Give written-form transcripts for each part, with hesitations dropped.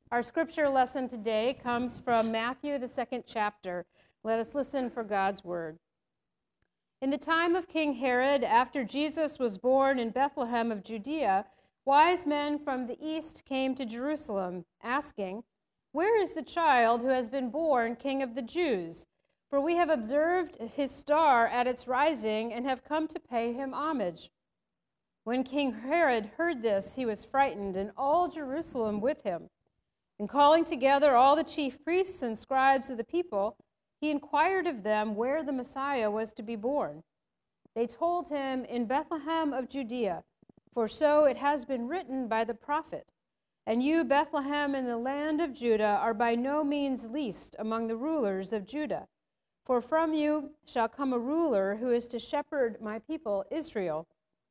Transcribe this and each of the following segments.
Our scripture lesson today comes from Matthew, the 2nd chapter. Let us listen for God's word. In the time of King Herod, after Jesus was born in Bethlehem of Judea, wise men from the east came to Jerusalem, asking, "Where is the child who has been born King of the Jews? For we have observed his star at its rising and have come to pay him homage." When King Herod heard this, he was frightened, and all Jerusalem with him. And calling together all the chief priests and scribes of the people, he inquired of them where the Messiah was to be born. They told him, "In Bethlehem of Judea, for so it has been written by the prophet, 'And you, Bethlehem, in the land of Judah, are by no means least among the rulers of Judah. For from you shall come a ruler who is to shepherd my people Israel.'"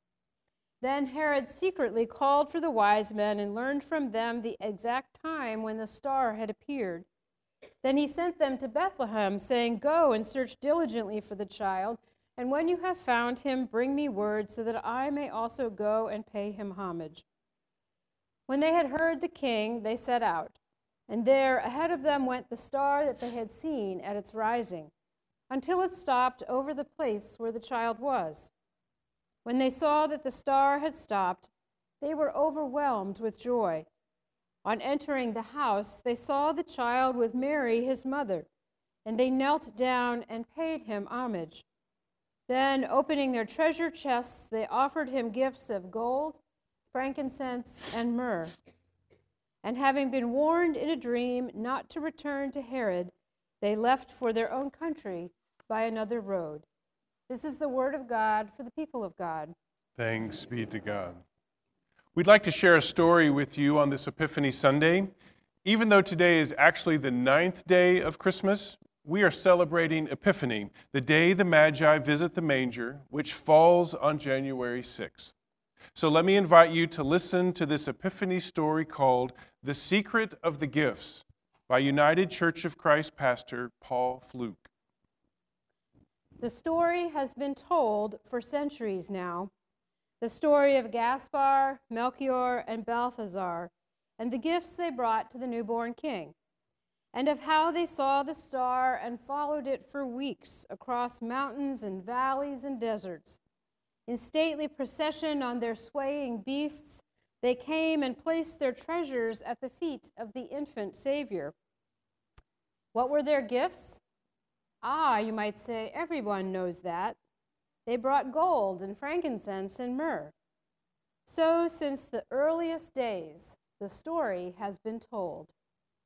Then Herod secretly called for the wise men and learned from them the exact time when the star had appeared. Then he sent them to Bethlehem, saying, "Go and search diligently for the child, and when you have found him, bring me word so that I may also go and pay him homage." When they had heard the king, they set out, and there ahead of them went the star that they had seen at its rising, until it stopped over the place where the child was. When they saw that the star had stopped, they were overwhelmed with joy. On entering the house, they saw the child with Mary, his mother, and they knelt down and paid him homage. Then, opening their treasure chests, they offered him gifts of gold, frankincense, and myrrh. And having been warned in a dream not to return to Herod, they left for their own country by another road. This is the word of God for the people of God. Thanks be to God. We'd like to share a story with you on this Epiphany Sunday. Even though today is actually the 9th day of Christmas, we are celebrating Epiphany, the day the Magi visit the manger, which falls on January 6th. So let me invite you to listen to this Epiphany story called "The Secret of the Gifts" by United Church of Christ pastor Paul Fluke. The story has been told for centuries now. The story of Gaspar, Melchior, and Balthazar, and the gifts they brought to the newborn king, and of how they saw the star and followed it for weeks across mountains and valleys and deserts. In stately procession on their swaying beasts, they came and placed their treasures at the feet of the infant Savior. What were their gifts? Ah, you might say, everyone knows that. They brought gold and frankincense and myrrh. So, since the earliest days, the story has been told.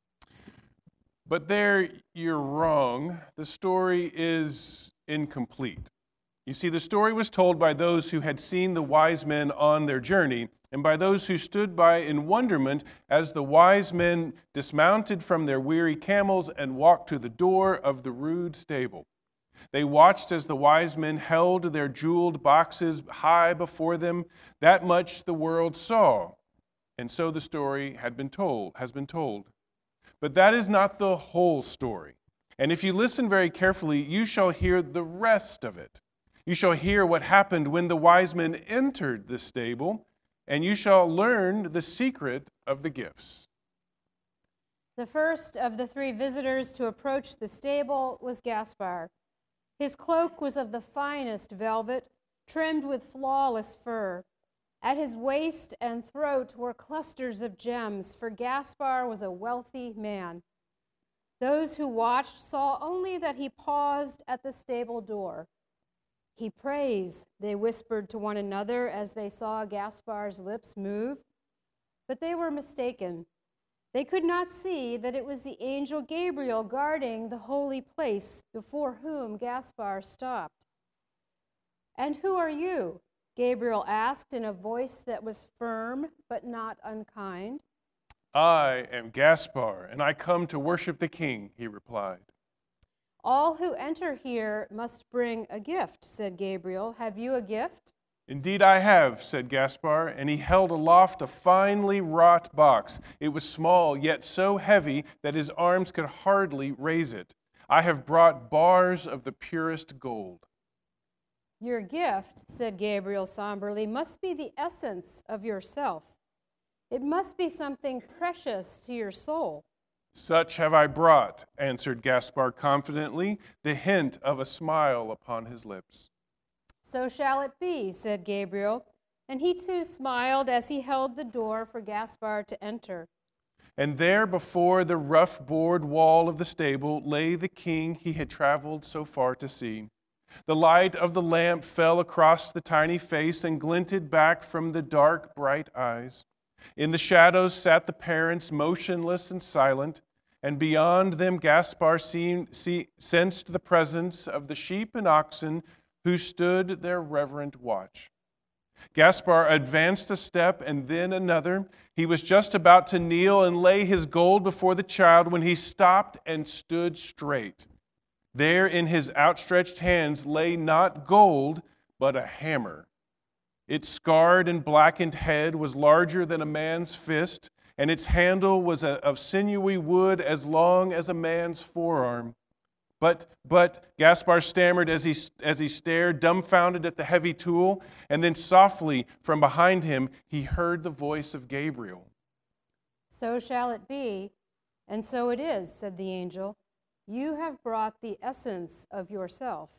But there you're wrong. The story is incomplete. You see, the story was told by those who had seen the wise men on their journey, and by those who stood by in wonderment as the wise men dismounted from their weary camels and walked to the door of the rude stable. They watched as the wise men held their jeweled boxes high before them. That much the world saw, and so the story has been told. But that is not the whole story. And if you listen very carefully, you shall hear the rest of it. You shall hear what happened when the wise men entered the stable, and you shall learn the secret of the gifts. The first of the three visitors to approach the stable was Gaspar. His cloak was of the finest velvet, trimmed with flawless fur. At his waist and throat were clusters of gems, for Gaspar was a wealthy man. Those who watched saw only that he paused at the stable door. "He prays," they whispered to one another as they saw Gaspar's lips move. But they were mistaken. They could not see that it was the angel Gabriel guarding the holy place before whom Gaspar stopped. "And who are you?" Gabriel asked in a voice that was firm but not unkind. "I am Gaspar, and I come to worship the king," he replied. "All who enter here must bring a gift," said Gabriel. "Have you a gift?" "Indeed I have," said Gaspar, and he held aloft a finely wrought box. It was small, yet so heavy that his arms could hardly raise it. "I have brought bars of the purest gold." "Your gift," said Gabriel somberly, "must be the essence of yourself. It must be something precious to your soul. Such have I brought, answered Gaspar confidently, the hint of a smile upon his lips. So shall it be, said Gabriel, and he too smiled as he held the door for Gaspar to enter. And there before the rough board wall of the stable lay the king he had traveled so far to see. The light of the lamp fell across the tiny face and glinted back from the dark, bright eyes. In the shadows sat the parents, motionless and silent, and beyond them Gaspar sensed the presence of the sheep and oxen who stood their reverent watch. Gaspar advanced a step and then another. He was just about to kneel and lay his gold before the child when he stopped and stood straight. There in his outstretched hands lay not gold, but a hammer. Its scarred and blackened head was larger than a man's fist, and its handle was of sinewy wood as long as a man's forearm. But Gaspar stammered as he stared, dumbfounded at the heavy tool, and then softly from behind him he heard the voice of Gabriel. So shall it be, and so it is, said the angel. You have brought the essence of yourself.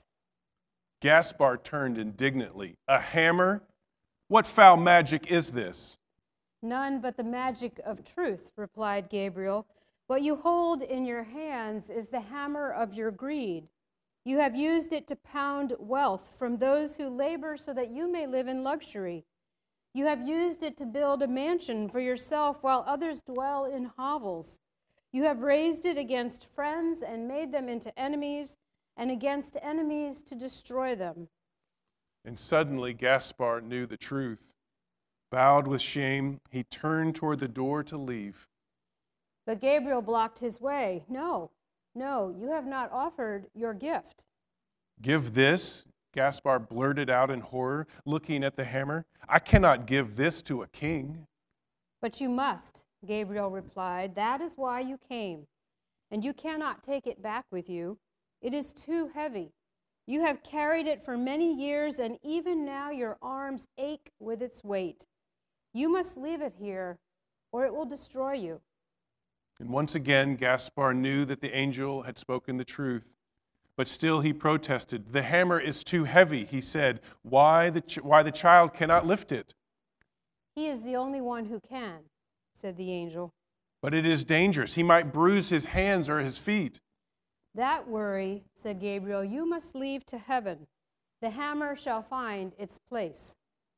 Gaspar turned indignantly. A hammer? What foul magic is this? None but the magic of truth, replied Gabriel. What you hold in your hands is the hammer of your greed. You have used it to pound wealth from those who labor so that you may live in luxury. You have used it to build a mansion for yourself while others dwell in hovels. You have raised it against friends and made them into enemies, and against enemies to destroy them. And suddenly Gaspar knew the truth. Bowed with shame, he turned toward the door to leave. But Gabriel blocked his way. No, you have not offered your gift. Give this? Gaspar blurted out in horror, looking at the hammer. I cannot give this to a king. But you must, Gabriel replied. That is why you came. And you cannot take it back with you. It is too heavy. You have carried it for many years, and even now your arms ache with its weight. You must leave it here, or it will destroy you. And once again, Gaspar knew that the angel had spoken the truth. But still he protested. The hammer is too heavy, he said. Why the child cannot lift it? He is the only one who can, said the angel. But it is dangerous. He might bruise his hands or his feet. That worry, said Gabriel, you must leave to heaven. The hammer shall find its place.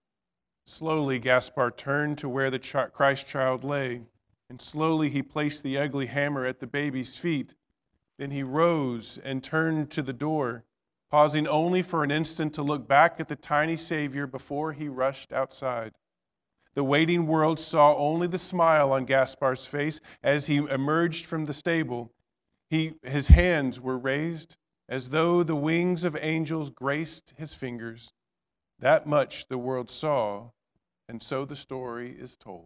Slowly Gaspar turned to where the Christ child lay, and slowly he placed the ugly hammer at the baby's feet. Then he rose and turned to the door, pausing only for an instant to look back at the tiny Savior before he rushed outside. The waiting world saw only the smile on Gaspar's face as he emerged from the stable. His hands were raised as though the wings of angels graced his fingers. That much the world saw, and so the story is told.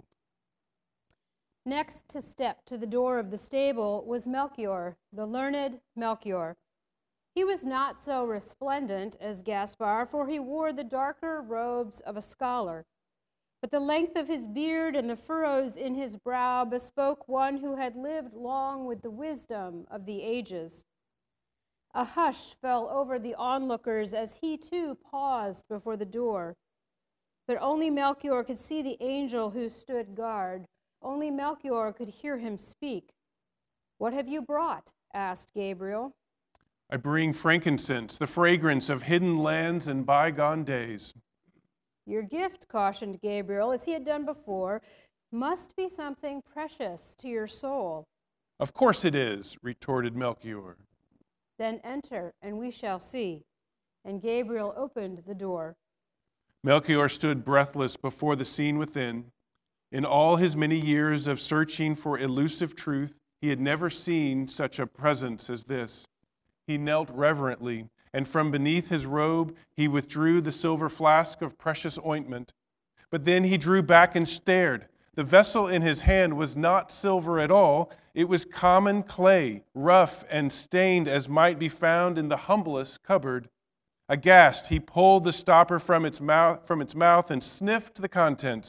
Next to step to the door of the stable was Melchior, the learned Melchior. He was not so resplendent as Gaspar, for he wore the darker robes of a scholar. But the length of his beard and the furrows in his brow bespoke one who had lived long with the wisdom of the ages. A hush fell over the onlookers as he too paused before the door. But only Melchior could see the angel who stood guard. Only Melchior could hear him speak. "What have you brought?" asked Gabriel. I bring frankincense, the fragrance of hidden lands and bygone days. Your gift, cautioned Gabriel, as he had done before, must be something precious to your soul. Of course it is, retorted Melchior. Then enter, and we shall see. And Gabriel opened the door. Melchior stood breathless before the scene within. In all his many years of searching for elusive truth, he had never seen such a presence as this. He knelt reverently, and from beneath his robe he withdrew the silver flask of precious ointment. But then he drew back and stared. The vessel in his hand was not silver at all. It was common clay, rough and stained as might be found in the humblest cupboard. Aghast, he pulled the stopper from its mouth and sniffed the contents.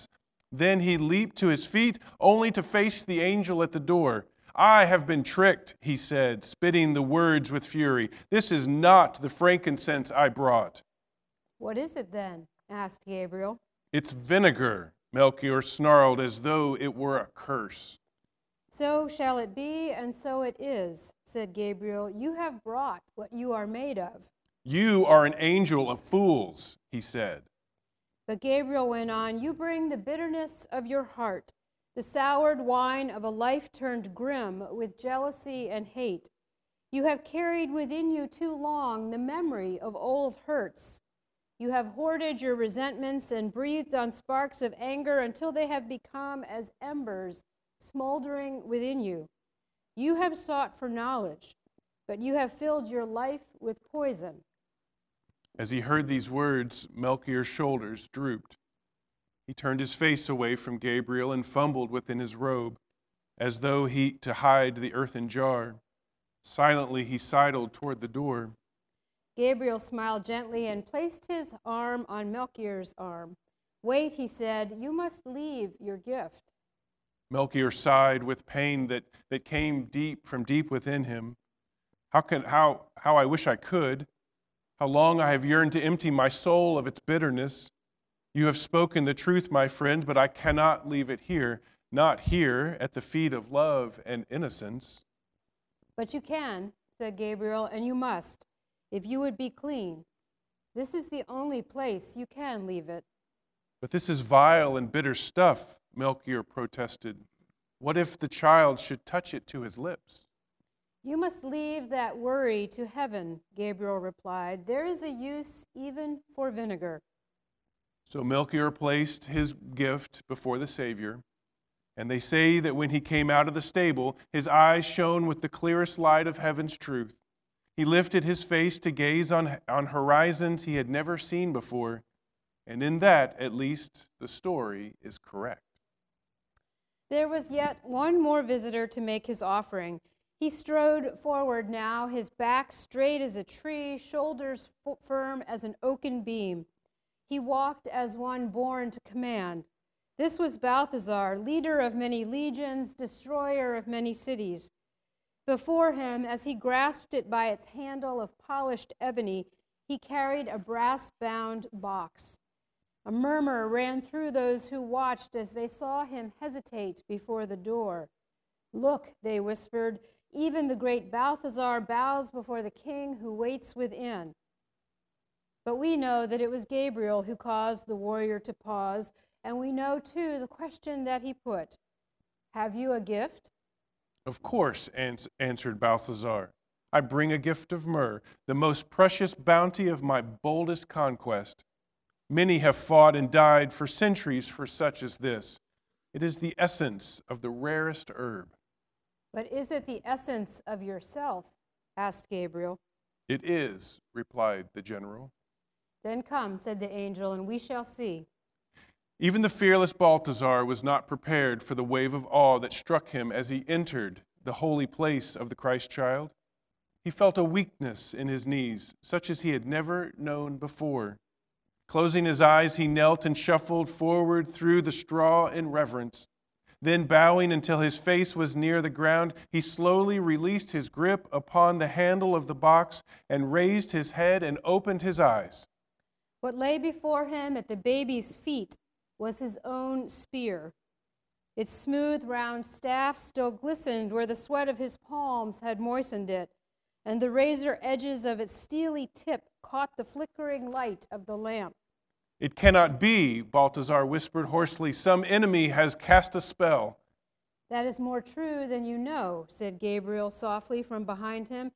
Then he leaped to his feet, only to face the angel at the door. I have been tricked, he said, spitting the words with fury. This is not the frankincense I brought. What is it then? Asked Gabriel. It's vinegar, Melchior snarled as though it were a curse. So shall it be, and so it is, said Gabriel. You have brought what you are made of. You are an angel of fools, he said. But Gabriel went on, you bring the bitterness of your heart, the soured wine of a life turned grim with jealousy and hate. You have carried within you too long the memory of old hurts. You have hoarded your resentments and breathed on sparks of anger until they have become as embers smoldering within you. You have sought for knowledge, but you have filled your life with poison. As he heard these words, Melchior's shoulders drooped. He turned his face away from Gabriel and fumbled within his robe, as though to hide the earthen jar. Silently he sidled toward the door. Gabriel smiled gently and placed his arm on Melchior's arm. Wait, he said, you must leave your gift. Melchior sighed with pain that came from deep within him. How I wish I could. How long I have yearned to empty my soul of its bitterness. You have spoken the truth, my friend, but I cannot leave it here, not here at the feet of love and innocence. But you can, said Gabriel, and you must, if you would be clean. This is the only place you can leave it. But this is vile and bitter stuff, Melchior protested. What if the child should touch it to his lips? You must leave that worry to heaven, Gabriel replied. There is a use even for vinegar. So Melchior placed his gift before the Savior, and they say that when he came out of the stable, his eyes shone with the clearest light of heaven's truth. He lifted his face to gaze on horizons he had never seen before, and in that, at least, the story is correct. There was yet one more visitor to make his offering. He strode forward now, his back straight as a tree, shoulders firm as an oaken beam. He walked as one born to command. This was Balthazar, leader of many legions, destroyer of many cities. Before him, as he grasped it by its handle of polished ebony, he carried a brass-bound box. A murmur ran through those who watched as they saw him hesitate before the door. Look, they whispered, even the great Balthazar bows before the king who waits within. But we know that it was Gabriel who caused the warrior to pause, and we know, too, the question that he put. Have you a gift? Of course, answered Balthazar. I bring a gift of myrrh, the most precious bounty of my boldest conquest. Many have fought and died for centuries for such as this. It is the essence of the rarest herb. But is it the essence of yourself? Asked Gabriel. It is, replied the general. Then come, said the angel, and we shall see. Even the fearless Balthazar was not prepared for the wave of awe that struck him as he entered the holy place of the Christ child. He felt a weakness in his knees, such as he had never known before. Closing his eyes, he knelt and shuffled forward through the straw in reverence. Then, bowing until his face was near the ground, he slowly released his grip upon the handle of the box and raised his head and opened his eyes. What lay before him at the baby's feet was his own spear. Its smooth, round staff still glistened where the sweat of his palms had moistened it, and the razor edges of its steely tip caught the flickering light of the lamp. It cannot be, Balthazar whispered hoarsely. Some enemy has cast a spell. That is more true than you know, said Gabriel softly from behind him.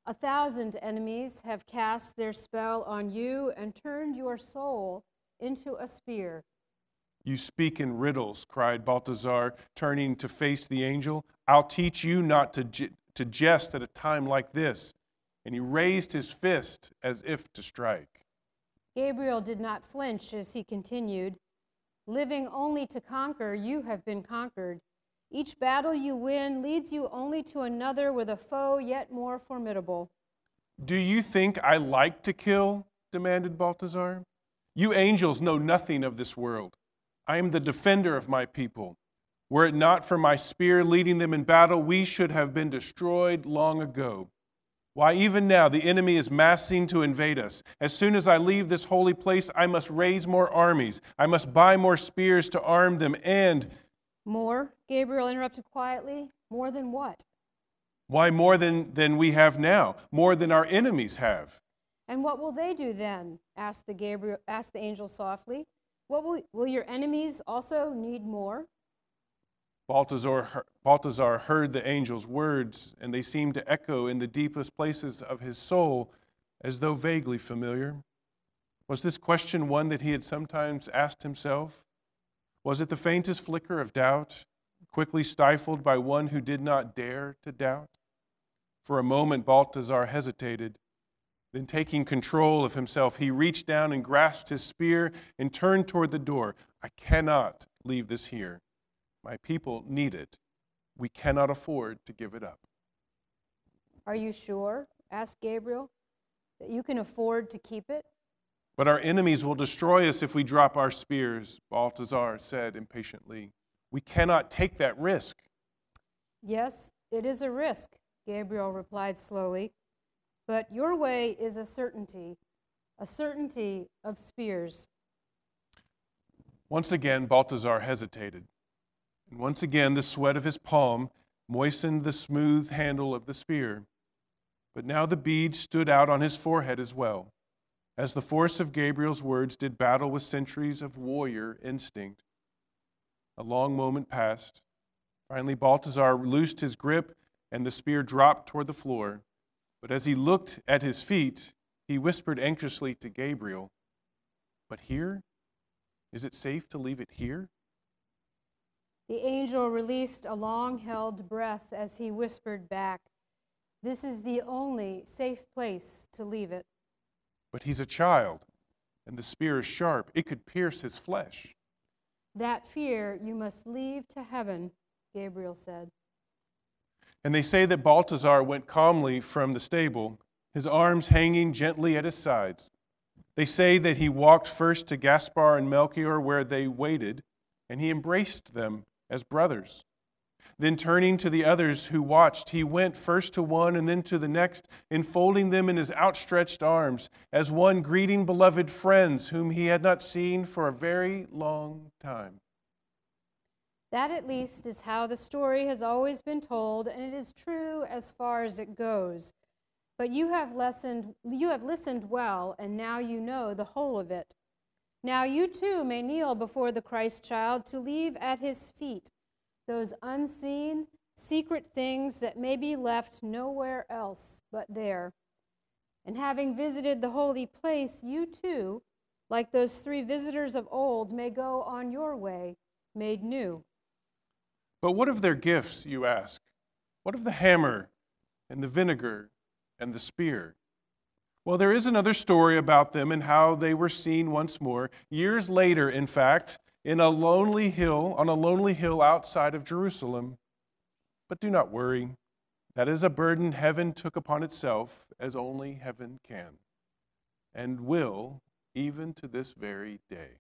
1,000 enemies have cast their spell on you and turned your soul into a spear. You speak in riddles, cried Balthazar, turning to face the angel. I'll teach you not to jest at a time like this. And he raised his fist as if to strike. Gabriel did not flinch as he continued. Living only to conquer, you have been conquered. Each battle you win leads you only to another with a foe yet more formidable. Do you think I like to kill? Demanded Balthazar. You angels know nothing of this world. I am the defender of my people. Were it not for my spear leading them in battle, we should have been destroyed long ago. Why, even now, the enemy is massing to invade us. As soon as I leave this holy place, I must raise more armies. I must buy more spears to arm them, and... More? Gabriel interrupted quietly. More than what? Why, more than we have now, more than our enemies have. And what will they do then? Asked the angel softly. Will your enemies also need more? Balthazar heard the angel's words, and they seemed to echo in the deepest places of his soul as though vaguely familiar. Was this question one that he had sometimes asked himself? Was it the faintest flicker of doubt, quickly stifled by one who did not dare to doubt? For a moment, Balthazar hesitated. Then, taking control of himself, he reached down and grasped his spear and turned toward the door. I cannot leave this here. My people need it. We cannot afford to give it up. Are you sure, asked Gabriel, that you can afford to keep it? But our enemies will destroy us if we drop our spears, Balthazar said impatiently. We cannot take that risk. Yes, it is a risk, Gabriel replied slowly. But your way is a certainty of spears. Once again, Balthazar hesitated. And once again, the sweat of his palm moistened the smooth handle of the spear. But now the beads stood out on his forehead as well, as the force of Gabriel's words did battle with centuries of warrior instinct. A long moment passed. Finally, Balthazar loosed his grip, and the spear dropped toward the floor. But as he looked at his feet, he whispered anxiously to Gabriel, "But here? Is it safe to leave it here?" The angel released a long-held breath as he whispered back, "This is the only safe place to leave it." But he's a child, and the spear is sharp. It could pierce his flesh. That fear you must leave to heaven, Gabriel said. And they say that Balthazar went calmly from the stable, his arms hanging gently at his sides. They say that he walked first to Gaspar and Melchior where they waited, and he embraced them as brothers. Then turning to the others who watched, he went first to one and then to the next, enfolding them in his outstretched arms, as one greeting beloved friends whom he had not seen for a very long time. That at least is how the story has always been told, and it is true as far as it goes. But you have listened well, and now you know the whole of it. Now you too may kneel before the Christ child to leave at his feet those unseen, secret things that may be left nowhere else but there. And having visited the holy place, you too, like those 3 visitors of old, may go on your way, made new. But what of their gifts, you ask? What of the hammer and the vinegar and the spear? Well, there is another story about them and how they were seen once more, years later, in fact, on a lonely hill outside of Jerusalem. But do not worry. That is a burden heaven took upon itself, as only heaven can, and will, even to this very day.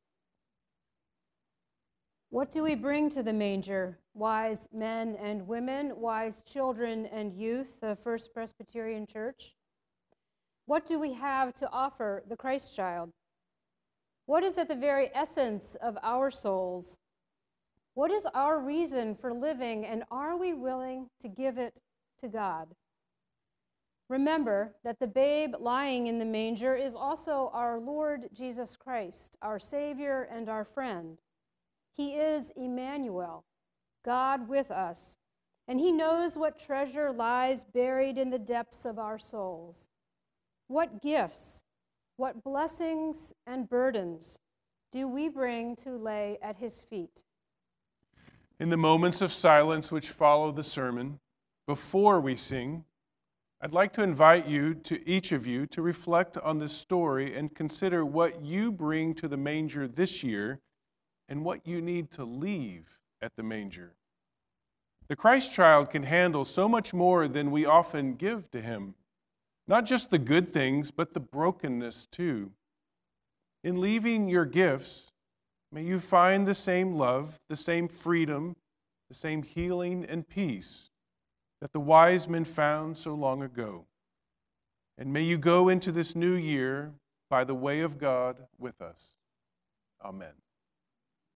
What do we bring to the manger, wise men and women, wise children and youth, the First Presbyterian Church? What do we have to offer the Christ child? What is at the very essence of our souls? What is our reason for living, and are we willing to give it to God? Remember that the babe lying in the manger is also our Lord Jesus Christ, our Savior and our friend. He is Emmanuel, God with us, and he knows what treasure lies buried in the depths of our souls. What gifts, what blessings and burdens do we bring to lay at his feet? In the moments of silence which follow the sermon, before we sing, I'd like to invite each of you, to reflect on this story and consider what you bring to the manger this year and what you need to leave at the manger. The Christ child can handle so much more than we often give to him. Not just the good things, but the brokenness too. In leaving your gifts, May you find the same love, the same freedom, the same healing and peace that the wise men found so long ago. And may you go into this new year by the way of God with us. Amen.